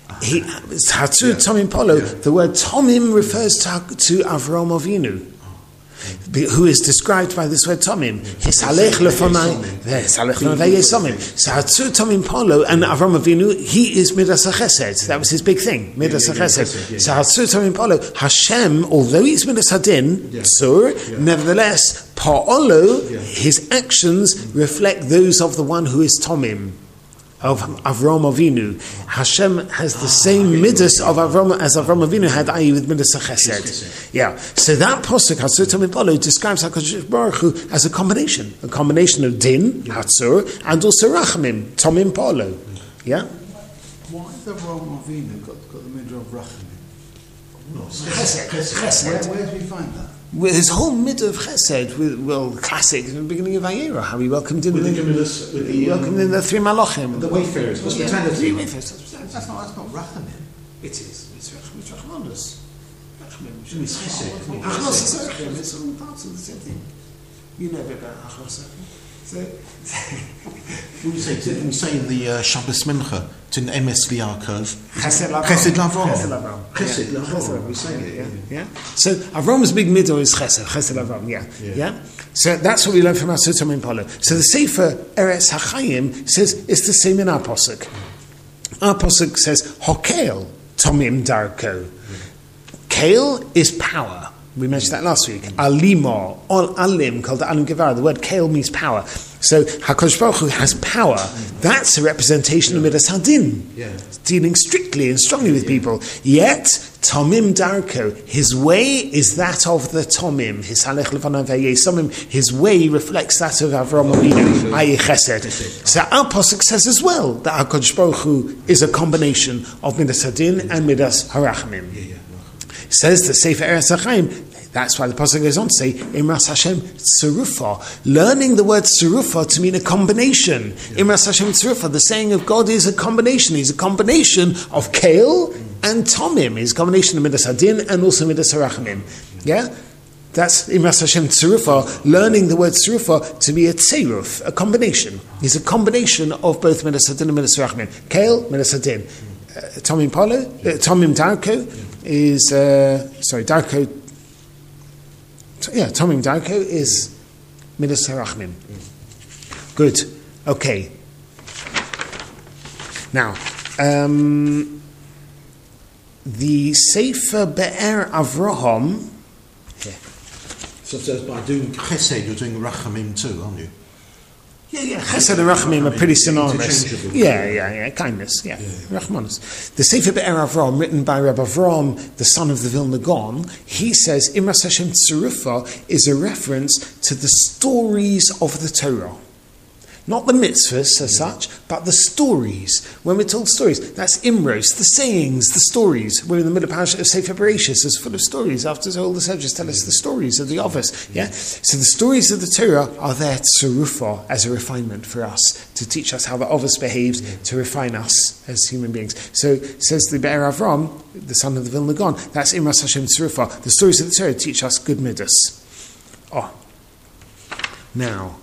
Hatzur Tomim Polo. The word Tomim refers to Avram Avinu, who is described by this word Tomim. Hisalech lefanai ve'yeh somim. So Hatzur Tomim Polo and Avram Avinu, he is Midas HaChesed. That was his big thing, Midas HaChesed. So Hatzur Tomim Polo, Hashem, although he's Midas Hadin, Tzur, nevertheless, Pa'olo, his actions reflect those of the one who is Tomim, of Avram Avinu. Hashem has the same midas of Avram as Avram Avinu had, i.e. with midas HaChesed. Yeah. So that pasuk, Hatzur Tomim Polo, describes HaKadosh Baruch Hu as a combination of din, Hatzur, and also Rachamim, Tomim Polo. Yeah. Why has Avram Avinu got the midah of Rachamim? Chesed. Where do we find that? With his whole midah of Chesed, classic in the beginning of Vayera, how he welcomed in the three Malachim, the Wayfarers, hospitality. That's not Rachamim. It is. It's Rachmanos. It's Chesed. Achnos is all parts of the same thing. You know a bit about Achnos. We say in the Shabbos Mincha to the Emes Liakov. Chesed Lavram. We say it. Yeah. So Avram's big middle is Chesed Lavram. Yeah. So that's what we learn from our Hatzur Tomim Polo. So the Sefer Eretz HaChaim says it's the same in our pasuk. Our pasuk says Hokel Tomim Darko. Kale is power. We mentioned that last week. Alimo, ol alim, called the alim gevara. The word kale means power. So HaKadosh Baruch Hu has power. That's a representation of Midas Hadin, dealing strictly and strongly with people. Yet Tomim Darko, his way is that of the Tomim. His halech lefanav ve'yeh somim. His way reflects that of Avram Avinu, i.e. Chesed. So our pasuk says as well that HaKadosh Baruch Hu is a combination of Midas Hadin and Midas Harachamim. Says the Sefer Eretz HaChaim, that's why the pasuk goes on to say, Imras Hashem Tzerufa, learning the word Tzerufa to mean a combination. Imras Hashem Tzerufa, the saying of God is a combination. He's a combination of Kale and Tomim. He's a combination of Midas Hadin and also Midas Harachamim. Yeah? That's Imras Hashem Tzerufa, learning the word Tzerufa to be a tzeruf, a combination. It's a combination of both Midas Hadin and Midas Rachmin. Kael, Midas Hadin. Tomim Darko is, Darko, Tomim Darko is Midas Rachmin. Good. Okay. Now, the Sefer Be'er Avraham. So by doing chesed, you're doing rachamim too, aren't you? Yeah. Chesed and rachamim are pretty synonymous. Yeah. Kindness. Yeah. Rachmanus. The Sefer Be'er Avraham, written by Rabbi Avraham, the son of the Vilna Gaon, he says Imras Hashem Tzerufa is a reference to the stories of the Torah. Not the mitzvahs as such, but the stories. When we're told stories, that's Imros, the sayings, the stories. We're in the middle of Parashat of Sefer Bereshis, it's full of stories. After all the subjects tell us the stories of the Avos. Yeah? So the stories of the Torah are there tzerufa, as a refinement for us, to teach us how the Avos behaves, to refine us as human beings. So says the Be'er Avram, the son of the Vilna Gaon, that's Imras Hashem Tzerufa. The stories of the Torah teach us good midas. Now,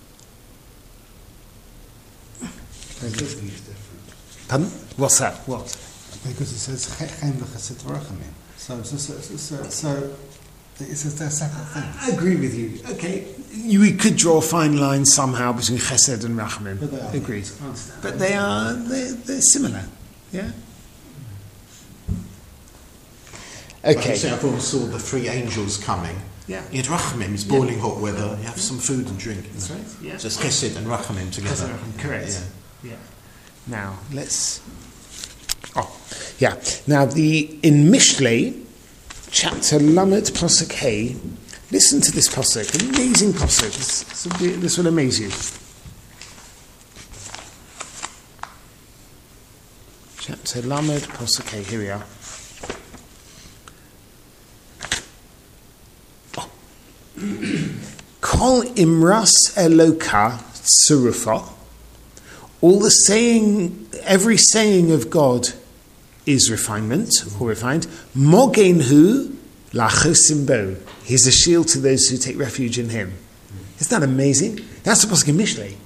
pardon? What's that? What? Because it says Chem v'Chesed v'Rachamim. So it's a separate thing. I agree with you. Okay, we could draw a fine line somehow between Chesed and Rachamim. But they are. Agreed. But they're similar. Yeah. Okay. I've always saw the three angels coming. Yeah. You had rachamim, it's boiling hot weather. You have some food and drink. That's right. Yeah. So it's chesed and rachamim together. Correct. Yeah. Now let's. Now in Mishlei, chapter Lamed Pasuk Hey, listen to this pasuk, an amazing pasuk. This will amaze you. Chapter Lamed Pasuk Hey. Here we are. Kol imras eloka tzerufa. All the saying, every saying of God is refinement or refined. Mogenhu lachosim bo. He's a shield to those who take refuge in Him. Isn't that amazing? That's the pasuk in Mishlei.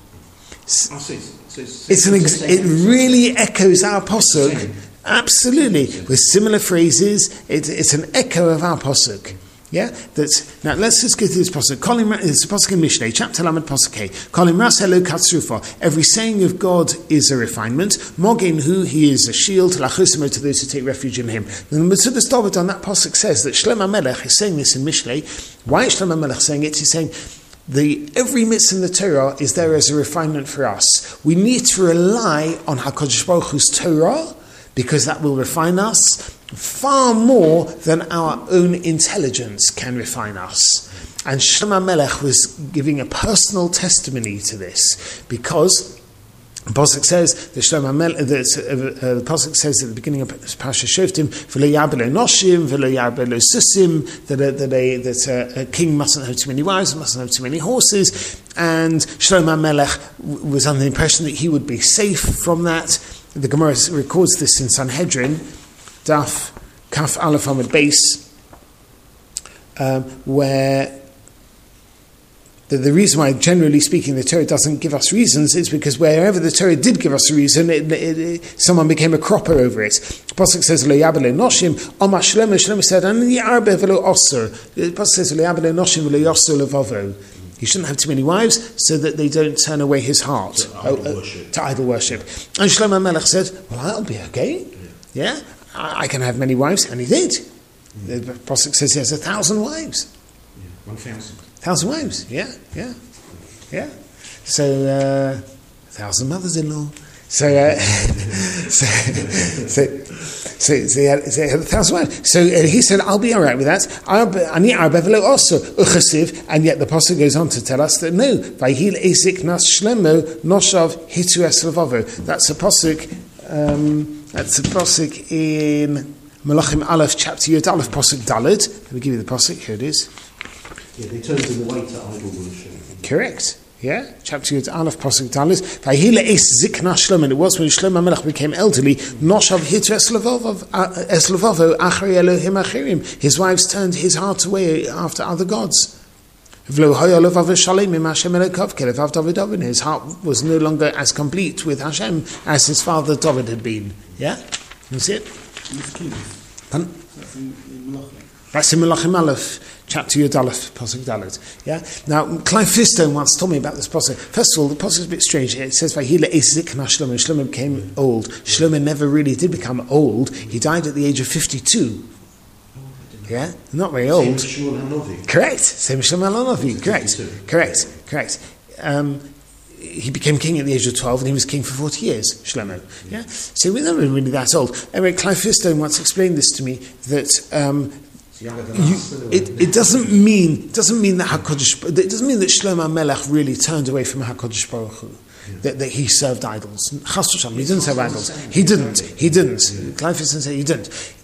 It really echoes our pasuk. Absolutely, with similar phrases. It's an echo of our pasuk. Yeah, now let's just go through this pasuk. It's a pasuk in Mishlei, chapter Lamed pasuk Hey. Kolim ras helo katzrufa. Every saying of God is a refinement. Mogen hu, He is a shield. Lachosimo, to those who take refuge in Him. The Metzudas David on that pasuk says that Shlomo Melech is saying this in Mishlei. Why is Shlomo Melech saying it? He's saying every mitzvah in the Torah is there as a refinement for us. We need to rely on HaKadosh Baruch Hu's Torah, because that will refine us far more than our own intelligence can refine us. And Shlomo Melech was giving a personal testimony to this, because the pasuk says that the pasuk says at the beginning of Parashat Shoftim, "V'lo yarbe lo noshim, v'lo yarbe lo susim," that a king mustn't have too many wives, mustn't have too many horses, and Shlomo Melech was under the impression that he would be safe from that. The Gemara records this in Sanhedrin, Daf Kaf Aleph Amud Beis, where the reason why, generally speaking, the Torah doesn't give us reasons is because wherever the Torah did give us a reason, someone became a cropper over it. The pasuk says Lo yarbe lo noshim. Omar Shlomo said, "Ani yarbe v'lo osur." The pasuk says Lo yarbe lo noshim v'lo yosur levavo. He shouldn't have too many wives, so that they don't turn away his heart to idol worship. And Shlomo Melech said, "Well, that'll be okay. Yeah, I can have many wives," and he did. The pasuk says he has 1,000 wives. 1,000. 1,000 wives. Yeah. So 1,000 mothers-in-law. So he had 1,000 wives. So he said, "I'll be all right with that." And yet the pasuk goes on to tell us that no, Vayhil Esik Nas Shlomo Noshav Hitu Es Levavo. That's a pasuk. That's a pasuk in Malachim Aleph, chapter Yud Aleph, pasuk Daled. Let me give you the pasuk. Here it is. Yeah, they turned him away to idol worship. Correct. Yeah, chapter Yud Aleph Pasuk Dalet. Vayhila es zikna Shlomo, and it was when Shlomo Melech became elderly. Noshav hitu eslevovo achrei Elohim achirim. His wives turned his heart away after other gods. His heart was no longer as complete with Hashem as his father David had been. Yeah, you see it. That's in Melachim Aleph, chapter Yud Aleph, Pasuk Dalet. Yeah. Now, Clive Fistone once told me about this pasuk. First of all, the pasuk is a bit strange. It says, "Vayhila es zikna Shlomo." Shlomo became old. Shlomo never really did become old. He died at the age of 52. Yeah, not very old. Correct. Same Shlomo Hanavi. Correct. He became king at the age of 12, and he was king for 40 years, Shlomo. Yeah. So we're never really that old. Anyway, Clive Fistone once explained this to me that. It doesn't mean that HaKadosh. It doesn't mean that Shlomo Melech really turned away from HaKadosh Baruch Hu, that he served idols. Chas v'shalom, he didn't serve idols. He didn't. Clive Fistone said he didn't.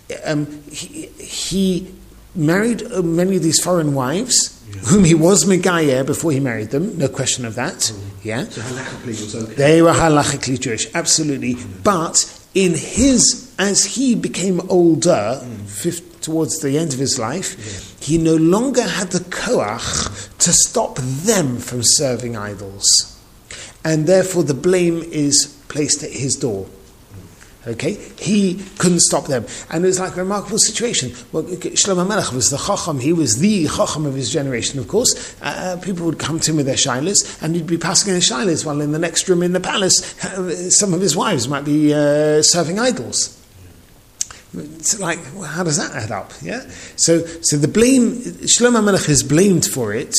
He married many of these foreign wives, whom he was Megayeh before he married them. No question of that. Yeah. So halachically it was okay. They were halachically Jewish, absolutely. But as he became older, towards the end of his life, he no longer had the koach to stop them from serving idols. And therefore the blame is placed at his door. Okay? He couldn't stop them. And it was like a remarkable situation. Well, Shlomo Melech was the chacham. He was the chacham of his generation, of course. People would come to him with their shilas, and he'd be passing their shilas, while in the next room in the palace, some of his wives might be serving idols. It's like, well, how does that add up? Yeah. So the blame, Shlomo Melech is blamed for it.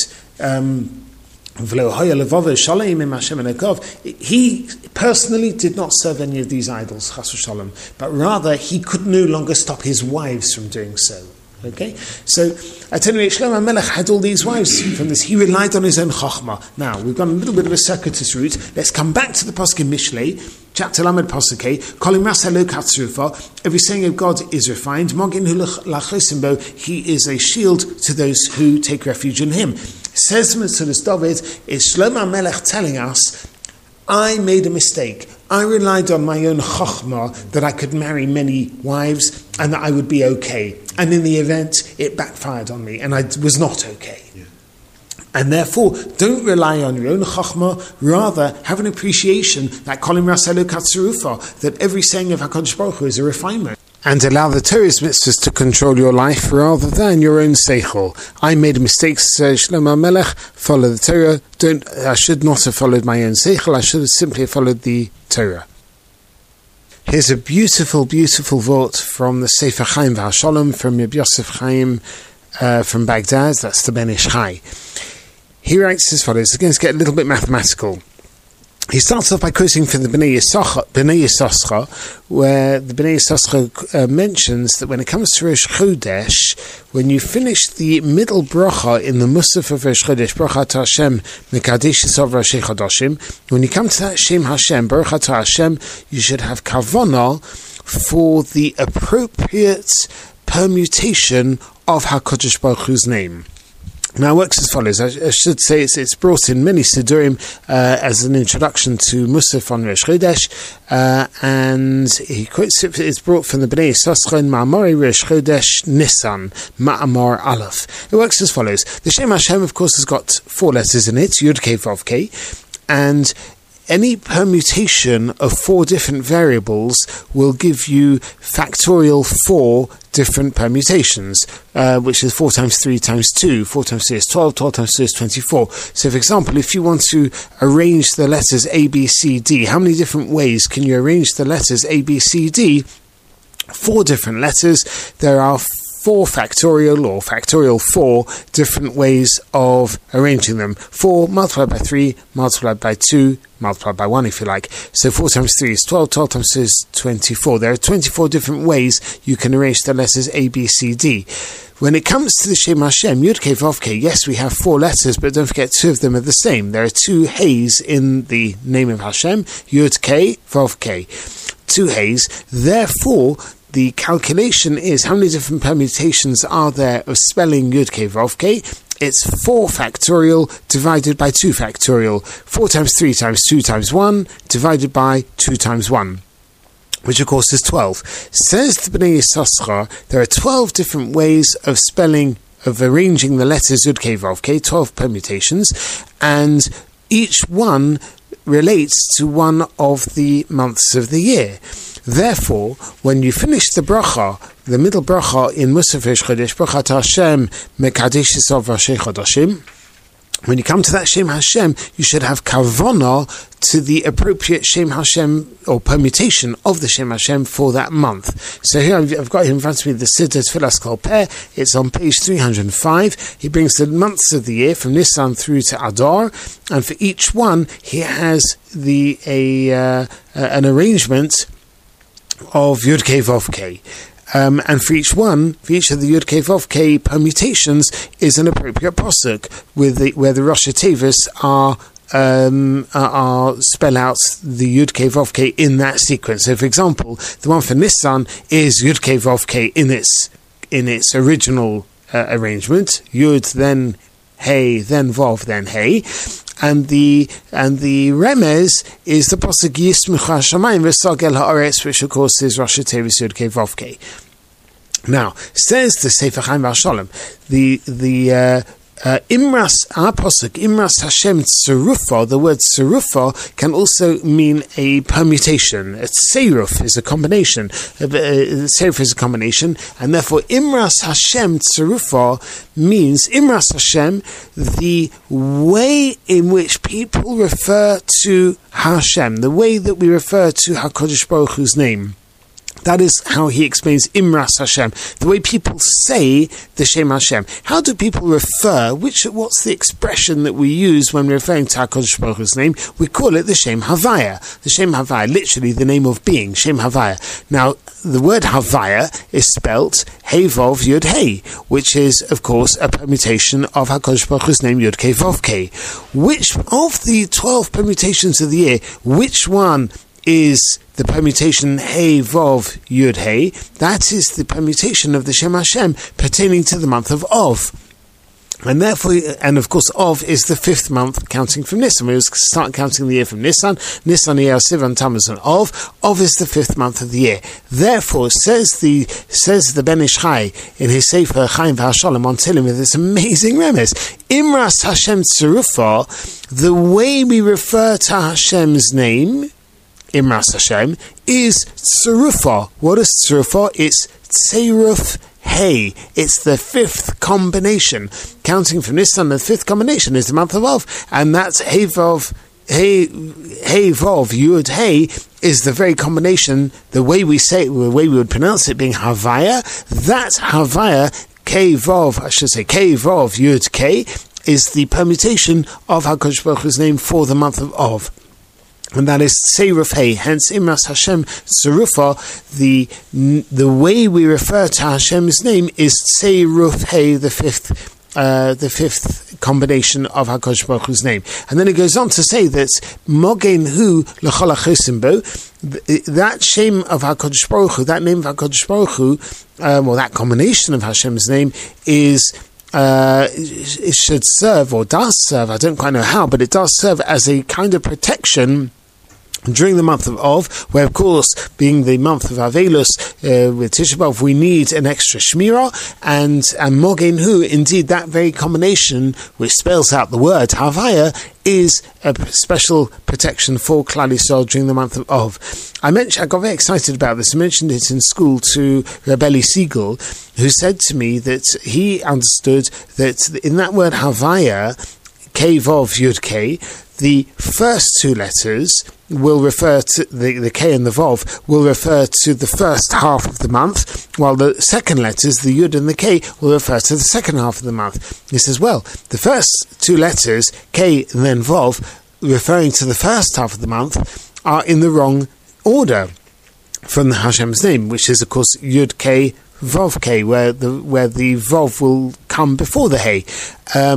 He personally did not serve any of these idols, chas v'shalom, but rather he could no longer stop his wives from doing so. Okay, so at any rate, Shlomo Melech had all these wives from this. He relied on his own chachma. Now we've gone a little bit of a circuitous route. Let's come back to the pasuk in Mishlei, chapter Lamed pasuk Hey. Kolim rasa lo katzrufa. Every saying of God is refined. Mogin hu lachosimbo. He is a shield to those who take refuge in Him. Says Metzudas David, is Shlomo Melech telling us, I made a mistake. I relied on my own chachma that I could marry many wives and that I would be okay. And in the event, it backfired on me and I was not okay. Yeah. And therefore, don't rely on your own chachma, rather have an appreciation that kolim rasa lo katzerufa, that every saying of HaKadosh Baruch Hu is a refinement. And allow the Torah's mitzvahs to control your life rather than your own seichel. I made a mistake, says Shlomo Melech. Follow the Torah. I should not have followed my own seichel. I should have simply followed the Torah. Here's a beautiful, beautiful vort from the Sefer Chaim V'Hasholom from Reb Yosef Chaim from Baghdad. That's the Ben Ish Chai. He writes as follows. Again, let's get a little bit mathematical. He starts off by quoting from the Bnei Yisachar, where the Bnei Yisachar mentions that when it comes to Rosh Chodesh, when you finish the middle bracha in the Musaf of Rosh Chodesh, Bracha to Hashem, Mekadesh Yisov Roshei Chodoshim, when you come to that Shem Hashem, Bracha to Hashem, you should have kavanah for the appropriate permutation of HaKadosh Baruch Hu's name. Now it works as follows. I should say it's brought in many Sidurim as an introduction to Musaf on Rosh Chodesh, and he quotes it. It's brought from the Bnei Yisachar in Ma'amori Rosh Chodesh Nisan Ma'amor Aleph. It works as follows. The Shem Hashem, of course, has got 4 letters in it: Yud Kei Vav Kei, and any permutation of 4 different variables will give you factorial 4 different permutations, which is 4 times 3 times 2, 4 times 3 is 12, 12 times 2 is 24. So, for example, if you want to arrange the letters A, B, C, D, how many different ways can you arrange the letters A, B, C, D? 4 different letters. There are 4 factorial or factorial 4 different ways of arranging them. 4 multiplied by 3, multiplied by 2, multiplied by 1 if you like. So 4 times 3 is 12, 12 times 2 is 24. There are 24 different ways you can arrange the letters A, B, C, D. When it comes to the Shem Hashem, Yud Kei Vav Kei, yes, we have 4 letters, but don't forget 2 of them are the same. There are 2 Heys in the name of Hashem, Yud Kei Vav Kei. 2 Heys. Therefore, the calculation is how many different permutations are there of spelling Yud Kei Vav Kei, it's 4 factorial divided by 2 factorial. 4 times 3 times 2 times 1 divided by 2 times 1, which of course is 12. Says the Bnei Yissaschar, there are 12 different ways of arranging the letters Yud Kei Vav Kei, 12 permutations, and each one relates to one of the months of the year. Therefore, when you finish the bracha, the middle bracha in Musaf Rosh Chodesh, Brachat Hashem Mekadesh Yisrael V'Rashei Chodashim, when you come to that Shem Hashem, you should have kavanah to the appropriate Shem Hashem or permutation of the Shem Hashem for that month. So here I've got here in front of me the Siddur Tfilas Kol Peh. It's on page 305. He brings the months of the year from Nisan through to Adar, and for each one he has an arrangement of Yud Kei Vav Kei. And for each of the Yud Kei Vav Kei permutations is an appropriate pasuk where the Rosh Tevos are spell out the Yud Kei Vav Kei in that sequence. So, for example, the one for Nisan is Yud Kei Vav Kei in its original arrangement. Yud, then Hey, then Vav, then Hey. And the remez is the pasuk Yismucha Shamayim V'Sagel Haaretz, which of course is Rosh Tevos Yud Kei Vav Kei. Now, says the Sefer Chaim V'Shalom, the Imras, our pasuk, Imras Hashem Tzerufa, the word Tzerufa can also mean a permutation. A Tzeiruf is a combination. Tzeiruf is a combination, and therefore Imras Hashem Tzerufa means, Imras Hashem, the way in which people refer to Hashem, the way that we refer to HaKadosh Baruch Hu's name. That is how he explains Imras Hashem, the way people say the Shem Hashem. How do people refer? What's the expression that we use when referring to HaKadosh Baruch Hu's name? We call it the Shem Havaya. The Shem Havaya, literally the name of being, Shem Havaya. Now, the word Havaya is spelt Hey Vav Yud Hey, which is, of course, a permutation of HaKadosh Baruch Hu's name, Yud Kei Vav Kei. Which of the 12 permutations of the year, which one is the permutation Hey Vav Yud Hey? That is the permutation of the Shem Hashem pertaining to the month of Av. And therefore, and of course, Av is the 5th month counting from Nisan. We start counting the year from Nisan, Iyar, Sivan, Tammuz, and Av. Av is the 5th month of the year. Therefore, says the Ben Ish Chai in his Sefer Chaim V'Shalom on Tehillim with this amazing remez, Imras Hashem Tzerufa, the way we refer to Hashem's name, Imras Hashem, is Tzerufa. What is Tzerufa? It's Tzeiruf Hey. It's the 5th combination. Counting from Nisan, the 5th combination is the month of Av, and that's Hey Vav Yud Hey is the very combination, the way we say it, the way we would pronounce it being Havaya. That's Havaya, Kei Vav Yud Kei, is the permutation of HaKadosh Baruch Hu's name for the month of Av. And that is Tzeiruf Hey. Hence, Imras Hashem Tzerufa, the way we refer to Hashem's name is Tzeiruf Hey, the 5th combination of HaKadosh Baruch Hu's name. And then it goes on to say that Mogen Hu L'chol HaChosim Bo, that Shem of HaKadosh Baruch Hu, that name of HaKadosh Baruch Hu, that combination of Hashem's name is it should serve, or does serve, I don't quite know how, but it does serve as a kind of protection during the month of Av, where of course, being the month of Avelus with Tisha B'Av, we need an extra Shmirah, and Mogen Hu, indeed that very combination which spells out the word Havaya, is a special protection for Klal Yisrael during the month of Av. I got very excited about this. I mentioned it in school to Rebelli Siegel, who said to me that he understood that in that word Havaya, Kei Vav Yud Kei, the first 2 letters will refer to the K and the Vav will refer to the first half of the month, while the second letters, the Yud and the K, will refer to the second half of the month. He says, well, the first 2 letters, K and then Vav, referring to the first half of the month, are in the wrong order from the Hashem's name, which is, of course, Yud K, Vav K, where the Vav will come before the Hey.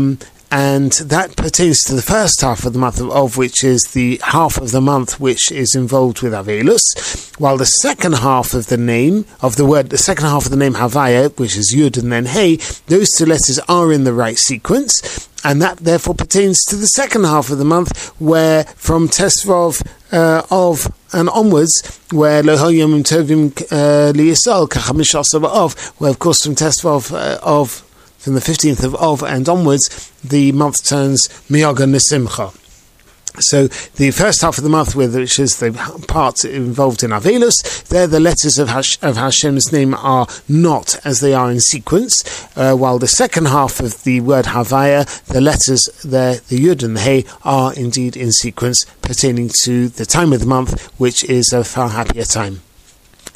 and that pertains to the first half of the month of, which is the half of the month which is involved with Avelus, while the second half of the name of the word, the second half of the name Havaya, which is Yud and then Hey, those two letters are in the right sequence, and that therefore pertains to the second half of the month, where from Tesvav of and onwards, where Lohol Yomim Tovim Liyisrael Kachamish Asav of, where of course from Tesvav of from the 15th of Av and onwards, the month turns Miyaga Nesimcha. So the first half of the month, which is the part involved in Avelus, there the letters of Hashem's name are not as they are in sequence, while the second half of the word Havaya, the letters there, the Yud and the Hey, are indeed in sequence, pertaining to the time of the month, which is a far happier time.